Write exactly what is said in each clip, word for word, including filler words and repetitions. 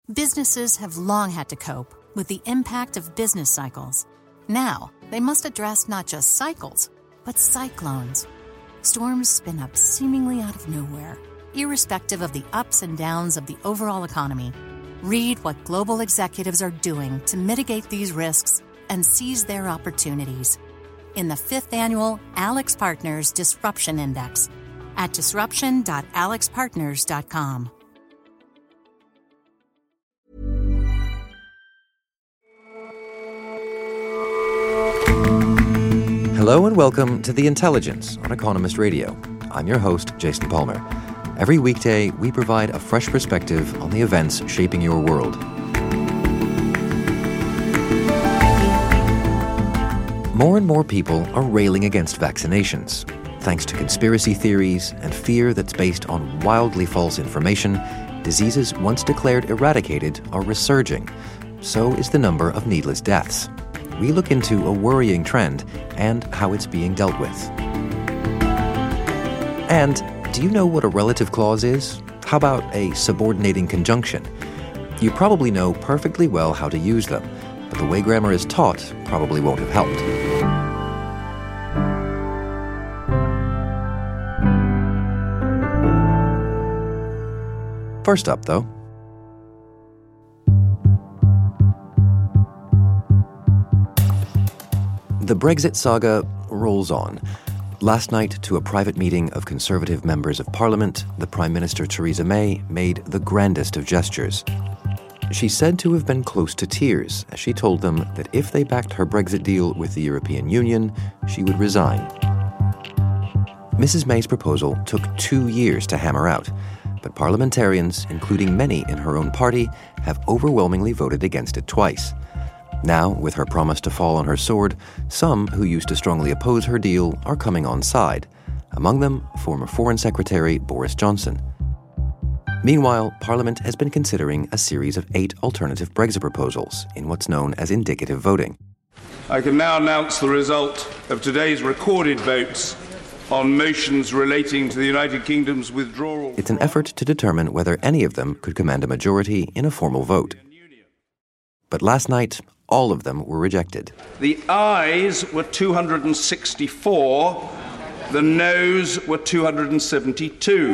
Businesses have long had to cope with the impact of business cycles. Now, they must address not just cycles, but cyclones. Storms spin up seemingly out of nowhere, irrespective of the ups and downs of the overall economy. Read what global executives are doing to mitigate these risks and seize their opportunities in the fifth annual AlixPartners Disruption Index at disruption dot alix partners dot com. Hello and welcome to The Intelligence on Economist Radio. I'm your host, Jason Palmer. Every weekday, we provide a fresh perspective on the events shaping your world. More and more people are railing against vaccinations. Thanks to conspiracy theories and fear that's based on wildly false information, diseases once declared eradicated are resurging. So is the number of needless deaths. We look into a worrying trend and how it's being dealt with. And do you know what a relative clause is? How about a subordinating conjunction? You probably know perfectly well how to use them, but the way grammar is taught probably won't have helped. First up, though, the Brexit saga rolls on. Last night, to a private meeting of Conservative members of Parliament, the Prime Minister Theresa May made the grandest of gestures. She's said to have been close to tears as she told them that if they backed her Brexit deal with the European Union, she would resign. Missus May's proposal took two years to hammer out, but parliamentarians, including many in her own party, have overwhelmingly voted against it twice. Now, with her promise to fall on her sword, some who used to strongly oppose her deal are coming on side. Among them, former Foreign Secretary Boris Johnson. Meanwhile, Parliament has been considering a series of eight alternative Brexit proposals in what's known as indicative voting. I can now announce the result of today's recorded votes on motions relating to the United Kingdom's withdrawal. It's an effort to determine whether any of them could command a majority in a formal vote. But last night, all of them were rejected. The ayes were two hundred sixty-four, the noes were two hundred seventy-two.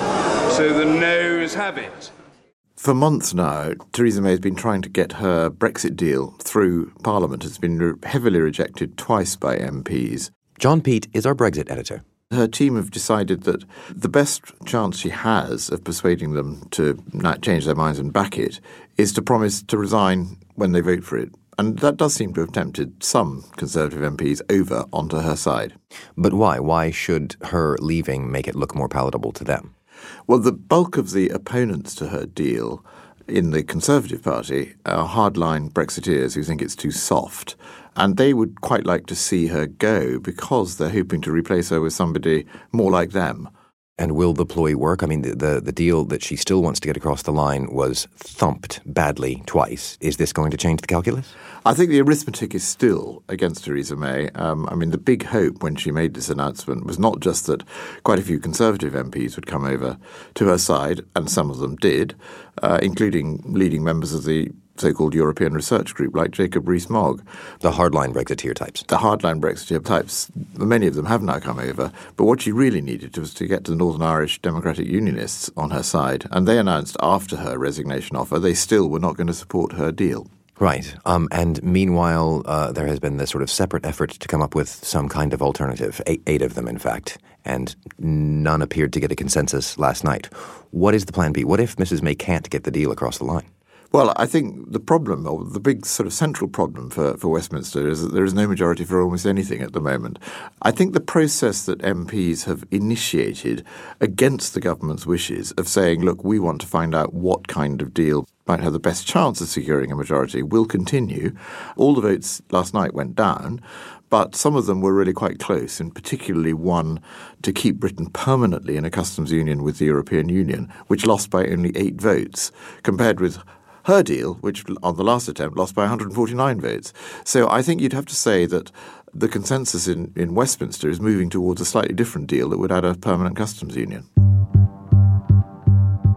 So the noes have it. For months now, Theresa May has been trying to get her Brexit deal through Parliament. It's been re- heavily rejected twice by M Ps. John Peet is our Brexit editor. Her team have decided that the best chance she has of persuading them to not change their minds and back it is to promise to resign when they vote for it. And that does seem to have tempted some Conservative M Ps over onto her side. But why? Why should her leaving make it look more palatable to them? Well, the bulk of the opponents to her deal in the Conservative Party are hardline Brexiteers who think it's too soft. And they would quite like to see her go because they're hoping to replace her with somebody more like them. And will the ploy work? I mean, the, the, the deal that she still wants to get across the line was thumped badly twice. Is this going to change the calculus? I think the arithmetic is still against Theresa May. Um, I mean, the big hope when she made this announcement was not just that quite a few Conservative M Ps would come over to her side, and some of them did, uh, including leading members of the so-called European Research Group like Jacob Rees-Mogg. The hardline Brexiteer types. The hardline Brexiteer types. Many of them have now come over. But what she really needed was to get to the Northern Irish Democratic Unionists on her side. And they announced after her resignation offer they still were not going to support her deal. Right. Um, and meanwhile, uh, there has been this sort of separate effort to come up with some kind of alternative, eight, eight of them, in fact, and none appeared to get a consensus last night. What is the plan B? What if Missus May can't get the deal across the line? Well, I think the problem, or the big sort of central problem for, for Westminster is that there is no majority for almost anything at the moment. I think the process that M Ps have initiated against the government's wishes of saying, look, we want to find out what kind of deal might have the best chance of securing a majority will continue. All the votes last night went down, but some of them were really quite close, and particularly one to keep Britain permanently in a customs union with the European Union, which lost by only eight votes, compared with her deal, which on the last attempt lost by one hundred forty-nine votes. So I think you'd have to say that the consensus in, in Westminster is moving towards a slightly different deal that would add a permanent customs union.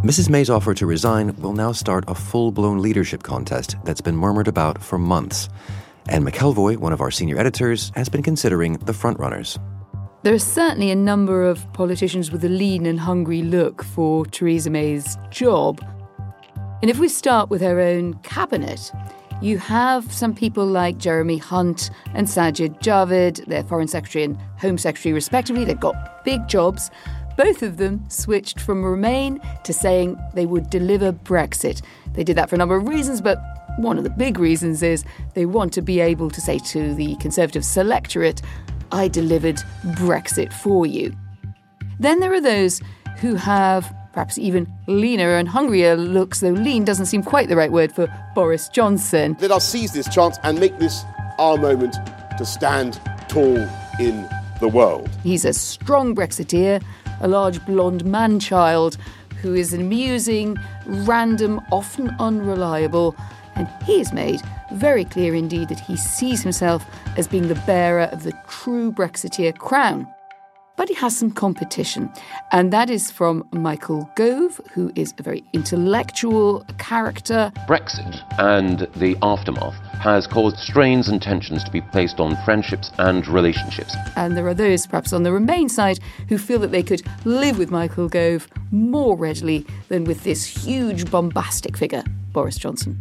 Missus May's offer to resign will now start a full-blown leadership contest that's been murmured about for months. Anne McElvoy, one of our senior editors, has been considering the frontrunners. There are certainly a number of politicians with a lean and hungry look for Theresa May's job. And if we start with her own cabinet, you have some people like Jeremy Hunt and Sajid Javid, their Foreign Secretary and Home Secretary respectively. They've got big jobs. Both of them switched from Remain to saying they would deliver Brexit. They did that for a number of reasons, but one of the big reasons is they want to be able to say to the Conservative selectorate, I delivered Brexit for you. Then there are those who have perhaps even leaner and hungrier looks, though lean doesn't seem quite the right word for Boris Johnson. Let us seize this chance and make this our moment to stand tall in the world. He's a strong Brexiteer, a large blonde man-child who is amusing, random, often unreliable, and he has made very clear indeed that he sees himself as being the bearer of the true Brexiteer crown. But he has some competition, and that is from Michael Gove, who is a very intellectual character. Brexit and the aftermath has caused strains and tensions to be placed on friendships and relationships. And there are those, perhaps on the Remain side, who feel that they could live with Michael Gove more readily than with this huge bombastic figure, Boris Johnson.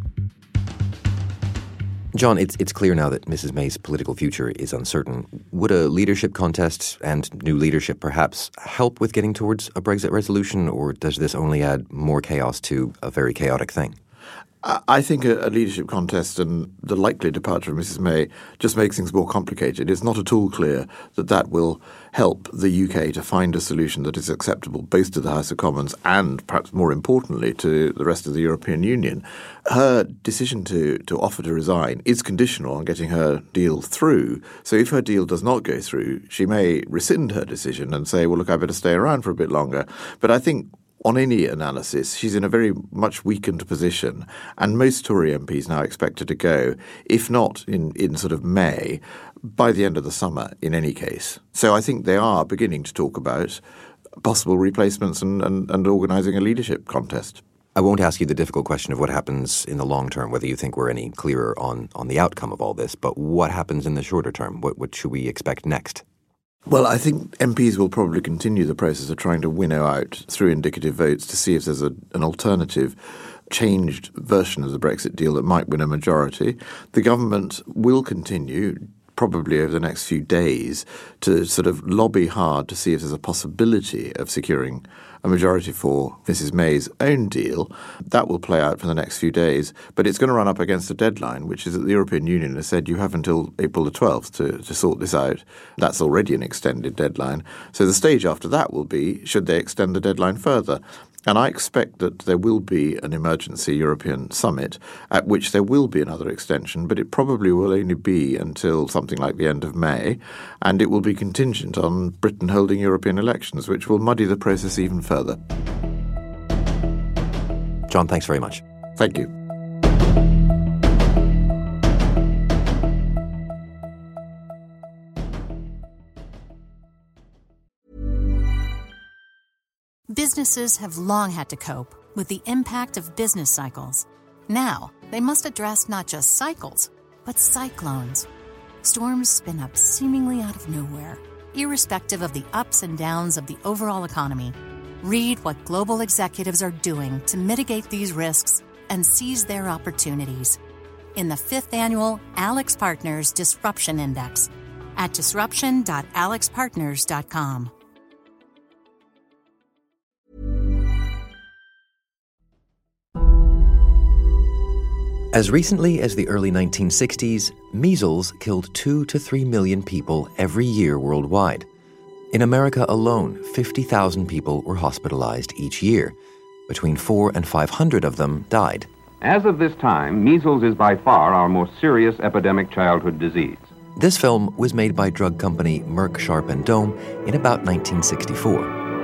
John, it's it's clear now that Missus May's political future is uncertain. Would a leadership contest and new leadership perhaps help with getting towards a Brexit resolution, or does this only add more chaos to a very chaotic thing? I think a, a leadership contest and the likely departure of Missus May just makes things more complicated. It's not at all clear that that will help the U K to find a solution that is acceptable both to the House of Commons and, perhaps more importantly, to the rest of the European Union. Her decision to, to offer to resign is conditional on getting her deal through. So if her deal does not go through, she may rescind her decision and say, well, look, I better stay around for a bit longer. But I think on any analysis, she's in a very much weakened position, and most Tory M Ps now expect her to go, if not in, in sort of May, by the end of the summer in any case. So I think they are beginning to talk about possible replacements and, and, and organising a leadership contest. I won't ask you the difficult question of what happens in the long term, whether you think we're any clearer on, on the outcome of all this, but what happens in the shorter term? What, what should we expect next? Well, I think M Ps will probably continue the process of trying to winnow out through indicative votes to see if there's a, an alternative changed version of the Brexit deal that might win a majority. The government will continue, probably over the next few days, to sort of lobby hard to see if there's a possibility of securing a majority for Missus May's own deal. That will play out for the next few days, but it's going to run up against a deadline, which is that the European Union has said you have until April the twelfth to, to sort this out. That's already an extended deadline. So the stage after that will be, should they extend the deadline further? And I expect that there will be an emergency European summit at which there will be another extension, but it probably will only be until something like the end of May, and it will be contingent on Britain holding European elections, which will muddy the process even further. John, thanks very much. Thank you. Businesses have long had to cope with the impact of business cycles. Now, they must address not just cycles, but cyclones. Storms spin up seemingly out of nowhere, irrespective of the ups and downs of the overall economy. Read what global executives are doing to mitigate these risks and seize their opportunities in the fifth annual AlixPartners Disruption Index at disruption dot alix partners dot com. As recently as the early nineteen sixties, measles killed two to three million people every year worldwide. In America alone, fifty thousand people were hospitalized each year. Between four and five hundred of them died. As of this time, measles is by far our most serious epidemic childhood disease. This film was made by drug company Merck Sharp and Dohme in about nineteen sixty-four.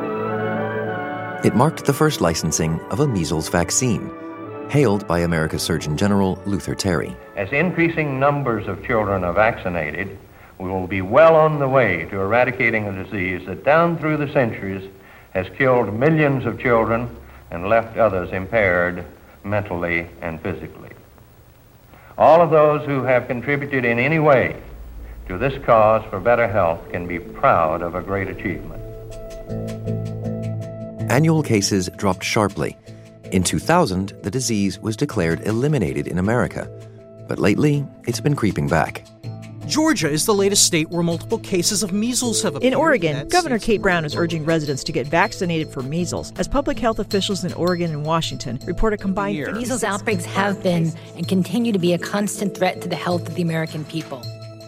It marked the first licensing of a measles vaccine, hailed by America's Surgeon General Luther Terry. As increasing numbers of children are vaccinated, we will be well on the way to eradicating a disease that down through the centuries has killed millions of children and left others impaired mentally and physically. All of those who have contributed in any way to this cause for better health can be proud of a great achievement. Annual cases dropped sharply. In two thousand, the disease was declared eliminated in America. But lately, it's been creeping back. Georgia is the latest state where multiple cases of measles have appeared. In Oregon, Governor Kate Brown is urging residents to get vaccinated for measles, as public health officials in Oregon and Washington report a combined... Year. Measles outbreaks have been and continue to be a constant threat to the health of the American people.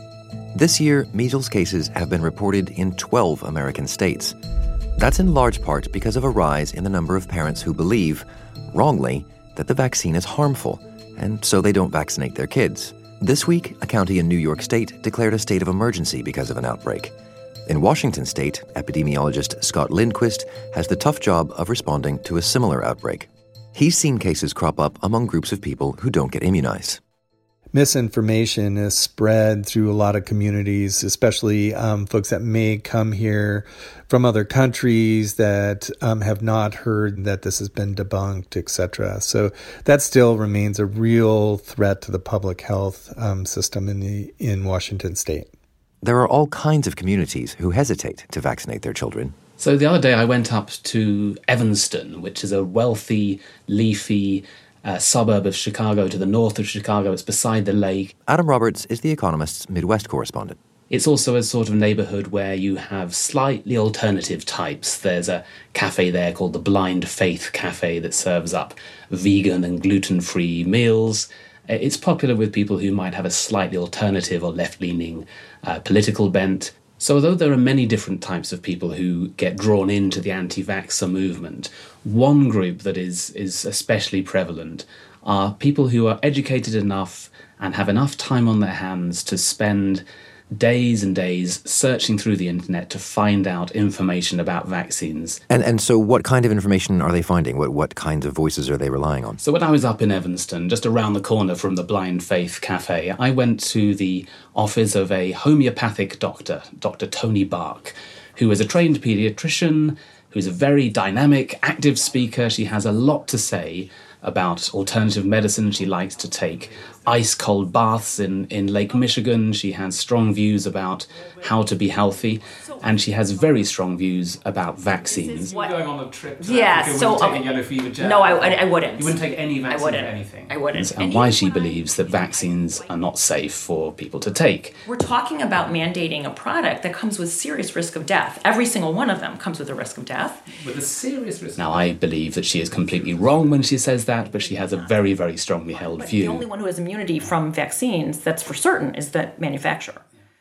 This year, measles cases have been reported in twelve American states. That's in large part because of a rise in the number of parents who believe, wrongly, that the vaccine is harmful, and so they don't vaccinate their kids. This week, a county in New York State declared a state of emergency because of an outbreak. In Washington State, epidemiologist Scott Lindquist has the tough job of responding to a similar outbreak. He's seen cases crop up among groups of people who don't get immunized. Misinformation is spread through a lot of communities, especially um, folks that may come here from other countries that um, have not heard that this has been debunked, et cetera. So that still remains a real threat to the public health um, system in the in Washington State. There are all kinds of communities who hesitate to vaccinate their children. So the other day I went up to Evanston, which is a wealthy, leafy Uh, suburb of Chicago to the north of Chicago. It's beside the lake. Adam Roberts is The Economist's Midwest correspondent. It's also a sort of neighborhood where you have slightly alternative types. There's a cafe there called the Blind Faith Cafe that serves up vegan and gluten-free meals. It's popular with people who might have a slightly alternative or left-leaning uh, political bent. So although there are many different types of people who get drawn into the anti-vaxxer movement, one group that is, is especially prevalent are people who are educated enough and have enough time on their hands to spend days and days searching through the internet to find out information about vaccines. And and so what kind of information are they finding? What what kinds of voices are they relying on? So when I was up in Evanston, just around the corner from the Blind Faith Cafe, I went to the office of a homeopathic doctor, Doctor Tony Bark, who is a trained pediatrician, who's a very dynamic, active speaker. She has a lot to say about alternative medicine. She likes to take ice-cold baths in, in Lake Michigan. She has strong views about how to be healthy, and she has very strong views about vaccines. What? Going on a trip to yeah, Africa, so, wouldn't take okay. a yellow fever jab. No, I, I, I wouldn't. You wouldn't take any vaccine I wouldn't. for anything. I wouldn't. And, and why she believes that vaccines are not safe for people to take. We're talking about mandating a product that comes with serious risk of death. Every single one of them comes with a risk of death. With a serious risk. Now, I believe that she is completely wrong when she says that, but she has a very, very strongly held but view. The only one who has immunity from vaccines, that's for certain, is the manufacturer.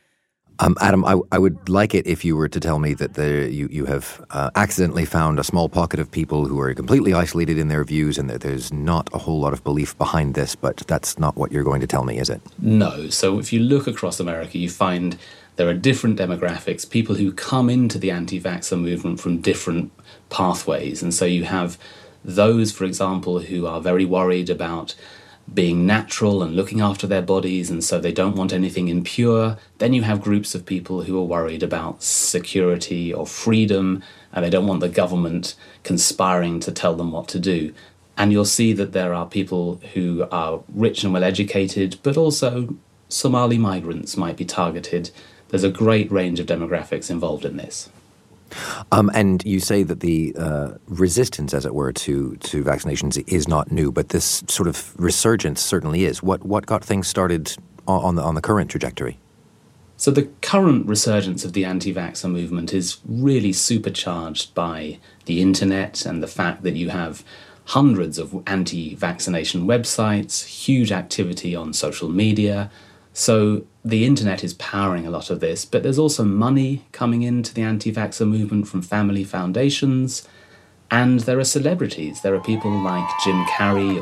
Um, Adam, I, I would like it if you were to tell me that the, you, you have uh, accidentally found a small pocket of people who are completely isolated in their views and that there's not a whole lot of belief behind this, but that's not what you're going to tell me, is it? No. So if you look across America, you find there are different demographics, people who come into the anti-vaxxer movement from different pathways. And so you have those, for example, who are very worried about being natural and looking after their bodies, and so they don't want anything impure. Then you have groups of people who are worried about security or freedom, and they don't want the government conspiring to tell them what to do. And you'll see that there are people who are rich and well-educated, but also Somali migrants might be targeted. There's a great range of demographics involved in this. Um, and you say that the uh, resistance, as it were, to, to vaccinations is not new, but this sort of resurgence certainly is. What what got things started on the on the current trajectory? So the current resurgence of the anti-vaxxer movement is really supercharged by the internet and the fact that you have hundreds of anti-vaccination websites, huge activity on social media. So the internet is powering a lot of this, but there's also money coming into the anti-vaxxer movement from family foundations, and there are celebrities. There are people like Jim Carrey.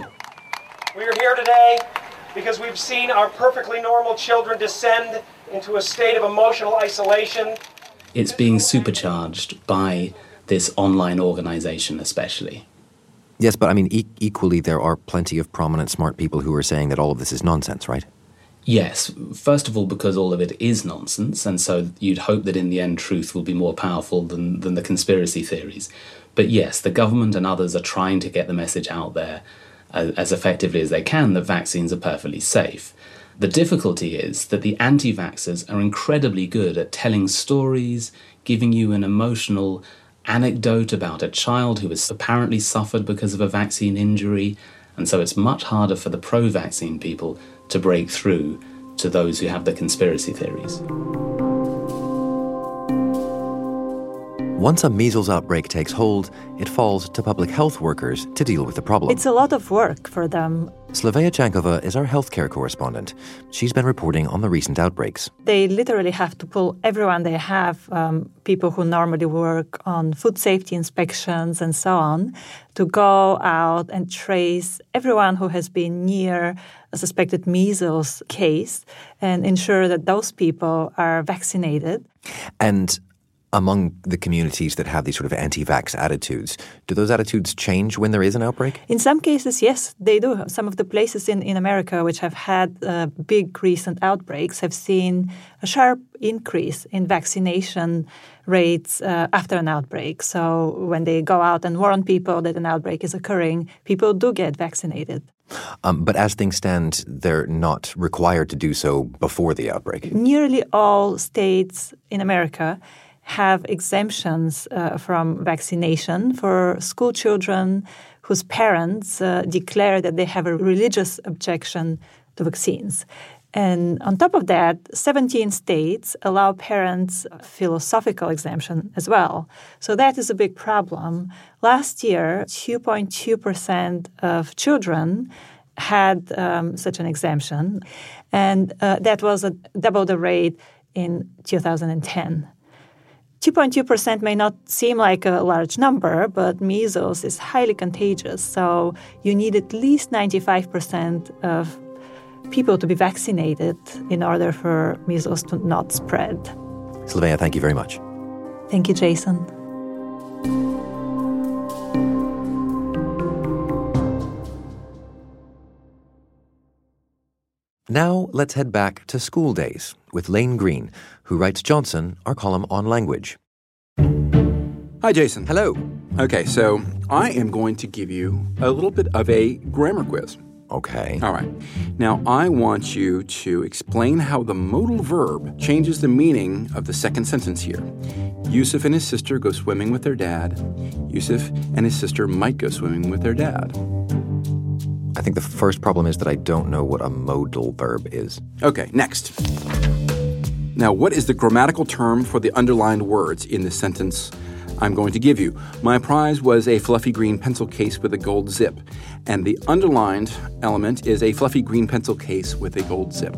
We are here today because we've seen our perfectly normal children descend into a state of emotional isolation. It's being supercharged by this online organization especially. Yes, but I mean, e- equally there are plenty of prominent, smart people who are saying that all of this is nonsense, right? Yes. First of all, because all of it is nonsense, and so you'd hope that in the end truth will be more powerful than, than the conspiracy theories. But yes, the government and others are trying to get the message out there as, as effectively as they can that vaccines are perfectly safe. The difficulty is that the anti-vaxxers are incredibly good at telling stories, giving you an emotional anecdote about a child who has apparently suffered because of a vaccine injury, and so it's much harder for the pro-vaccine people to break through to those who have the conspiracy theories. Once a measles outbreak takes hold, it falls to public health workers to deal with the problem. It's a lot of work for them. Slavea Chankova is our healthcare correspondent. She's been reporting on the recent outbreaks. They literally have to pull everyone they have, um, people who normally work on food safety inspections and so on, to go out and trace everyone who has been near a suspected measles case and ensure that those people are vaccinated. And among the communities that have these sort of anti-vax attitudes, do those attitudes change when there is an outbreak? In some cases, yes, they do. Some of the places in, in America which have had uh, big recent outbreaks have seen a sharp increase in vaccination rates uh, after an outbreak. So when they go out and warn people that an outbreak is occurring, people do get vaccinated. Um, but as things stand, they're not required to do so before the outbreak. Nearly all states in America have exemptions uh, from vaccination for school children whose parents uh, declare that they have a religious objection to vaccines. And on top of that, seventeen states allow parents philosophical exemption as well. So that is a big problem. Last year, two point two percent of children had um, such an exemption, and uh, that was a, double the rate in two thousand ten. two point two percent may not seem like a large number, but measles is highly contagious. So you need at least ninety-five percent of people to be vaccinated in order for measles to not spread. Slavea, thank you very much. Thank you, Jason. Now let's head back to school days with Lane Green, who writes Johnson, our column on language. Hi, Jason. Hello. Okay, so I am going to give you a little bit of a grammar quiz. Okay. All right. Now, I want you to explain how the modal verb changes the meaning of the second sentence here. Yusuf and his sister go swimming with their dad. Yusuf and his sister might go swimming with their dad. I think the first problem is that I don't know what a modal verb is. Okay, next. Now, what is the grammatical term for the underlined words in the sentence I'm going to give you? My prize was a fluffy green pencil case with a gold zip. And the underlined element is a fluffy green pencil case with a gold zip.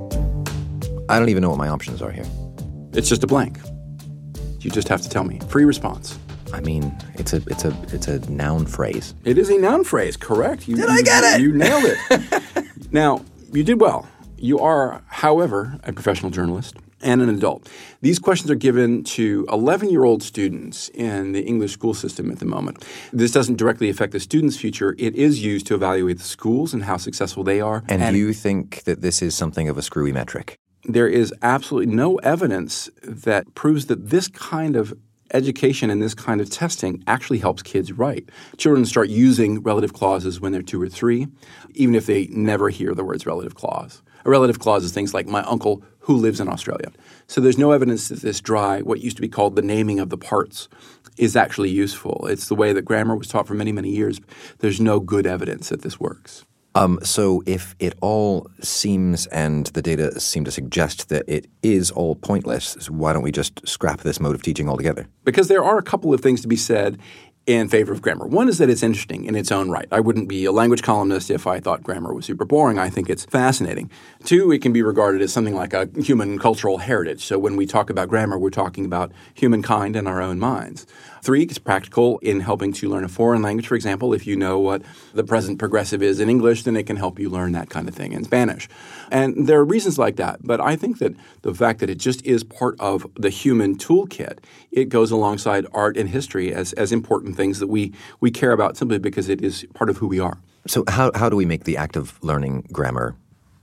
I don't even know what my options are here. It's just a blank. You just have to tell me. Free response. I mean, it's a it's a it's a noun phrase. It is a noun phrase, correct. You, did you, I get it? You nailed it. Now, you did well. You are, however, a professional journalist and an adult. These questions are given to eleven-year-old students in the English school system at the moment. This doesn't directly affect the students' future. It is used to evaluate the schools and how successful they are. And, and you think that this is something of a screwy metric? There is absolutely no evidence that proves that this kind of education and this kind of testing actually helps kids write. Children start using relative clauses when they're two or three, even if they never hear the words relative clause. A relative clause is things like my uncle who lives in Australia. So there's no evidence that this dry, what used to be called the naming of the parts, is actually useful. It's the way that grammar was taught for many, many years. There's no good evidence that this works. Um, so if it all seems and the data seem to suggest that it is all pointless, why don't we just scrap this mode of teaching altogether? Because there are a couple of things to be said in favor of grammar. One is that it's interesting in its own right. I wouldn't be a language columnist if I thought grammar was super boring. I think it's fascinating. Two, it can be regarded as something like a human cultural heritage. So when we talk about grammar, we're talking about humankind and our own minds. Three, it's practical in helping to learn a foreign language. For example, if you know what the present progressive is in English, then it can help you learn that kind of thing in Spanish. And there are reasons like that. But I think that the fact that it just is part of the human toolkit, it goes alongside art and history as, as important things that we, we care about simply because it is part of who we are. So how how do we make the act of learning grammar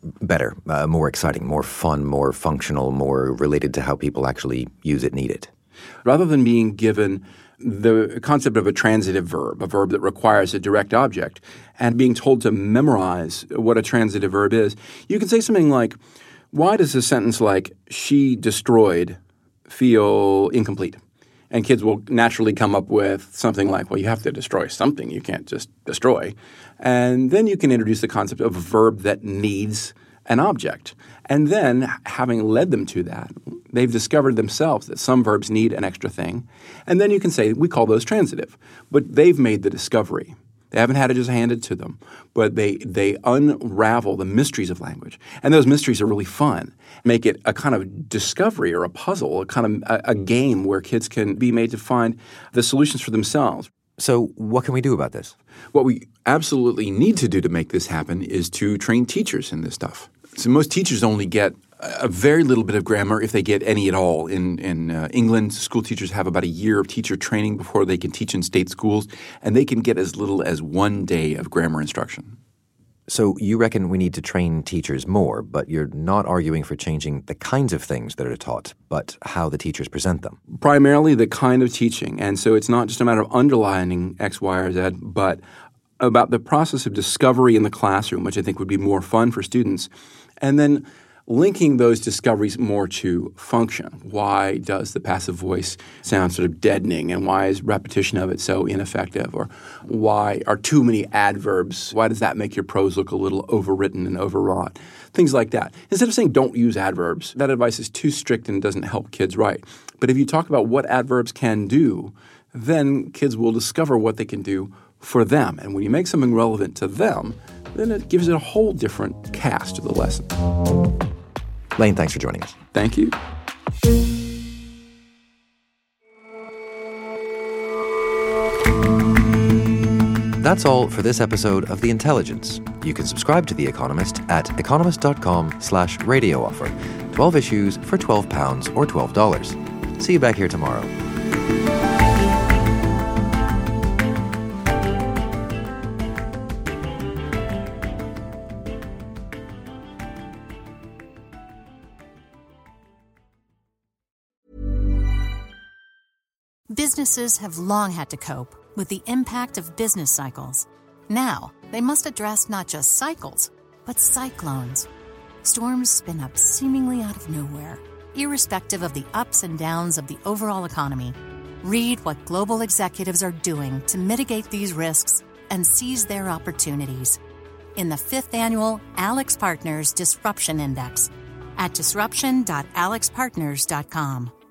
better, uh, more exciting, more fun, more functional, more related to how people actually use it, need it? Rather than being given the concept of a transitive verb, a verb that requires a direct object, and being told to memorize what a transitive verb is, you can say something like, why does a sentence like, she destroyed, feel incomplete? And kids will naturally come up with something like, well, you have to destroy something. You can't just destroy. And then you can introduce the concept of a verb that needs an object. And then, having led them to that, they've discovered themselves that some verbs need an extra thing. And then you can say, we call those transitive. But they've made the discovery. They haven't had it just handed to them, but they they unravel the mysteries of language. And those mysteries are really fun. Make it a kind of discovery or a puzzle, a kind of a, a game where kids can be made to find the solutions for themselves. So what can we do about this? What we absolutely need to do to make this happen is to train teachers in this stuff. So most teachers only get a very little bit of grammar, if they get any at all. In, in uh, England, school teachers have about a year of teacher training before they can teach in state schools, and they can get as little as one day of grammar instruction. So you reckon we need to train teachers more, but you're not arguing for changing the kinds of things that are taught, but how the teachers present them. Primarily the kind of teaching. And so it's not just a matter of underlining X, Y, or Z, but about the process of discovery in the classroom, which I think would be more fun for students. And then linking those discoveries more to function. Why does the passive voice sound sort of deadening, and why is repetition of it so ineffective? Or why are too many adverbs? Why does that make your prose look a little overwritten and overwrought? Things like that. Instead of saying don't use adverbs, that advice is too strict and doesn't help kids write. But if you talk about what adverbs can do, then kids will discover what they can do for them. And when you make something relevant to them, then it gives it a whole different cast to the lesson. Lane, thanks for joining us. Thank you. That's all for this episode of The Intelligence. You can subscribe to The Economist at economist.com slash radio offer. twelve issues for twelve pounds or twelve dollars. See you back here tomorrow. Businesses have long had to cope with the impact of business cycles. Now, they must address not just cycles, but cyclones. Storms spin up seemingly out of nowhere, irrespective of the ups and downs of the overall economy. Read what global executives are doing to mitigate these risks and seize their opportunities in the fifth annual AlixPartners Disruption Index at disruption dot alix partners dot com.